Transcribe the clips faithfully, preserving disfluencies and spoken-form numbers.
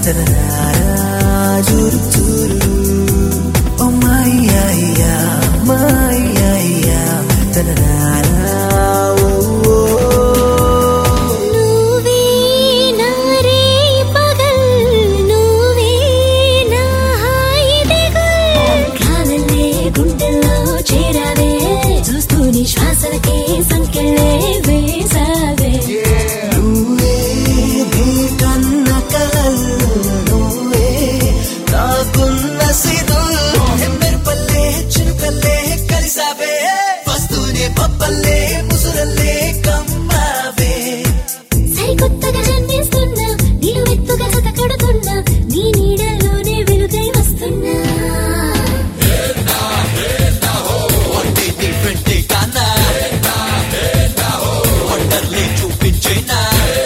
జూరు జూరు ఓ మాయ్యా మాయ్యా తనరారా ఓ నువ్వే నా రే పగల్ నువ్వే నా హాయి దిగుల్ కాలలే గుండెల్లో చేరావే చూస్తూ నీ శ్వాసలకే సంకెళ్ళే వేసావే నువ్వే నీకన్న కలలు నువ్వే నాకున్న సిరులు మెరుపల్లే చిరుకల్లే కలిసావే వస్తూనే పప్పల్లే ముసురల్లే కమ్మావే సరికొత్తగా జన్మిస్తున్నా నిలువెత్తుగా జత కడుతున్నా నీ నీడలోనే వెలుగై వస్తున్నా చూపించేనా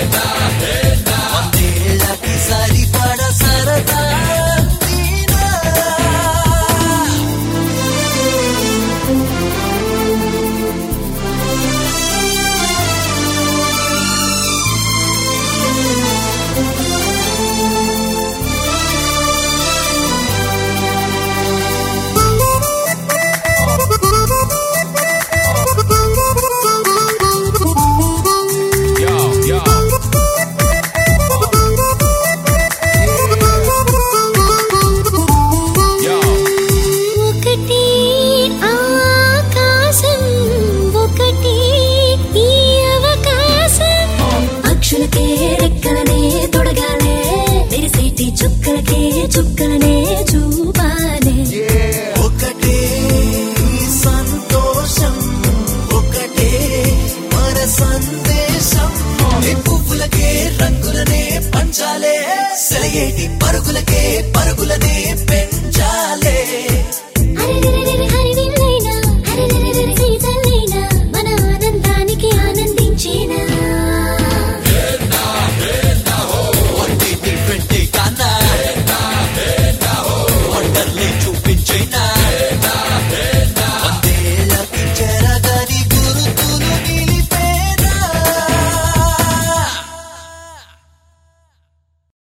వందేళ్ళకి సరిపడ సరదా నీనా. ఒకటి ఆకాశం ఒకటి ఈ అవకాశం అక్షులకే రెక్కలనే తొడగాలే మెరిసేటి చుక్కలకే చుక్కలనే చూపాలే ఒకటే ఈ సంతోషం ఒకటే మన సందేశం ఈ పువ్వులకే రంగులనే పంచాలే సెలయేటి పరుగులకే పరుగులనే పెన్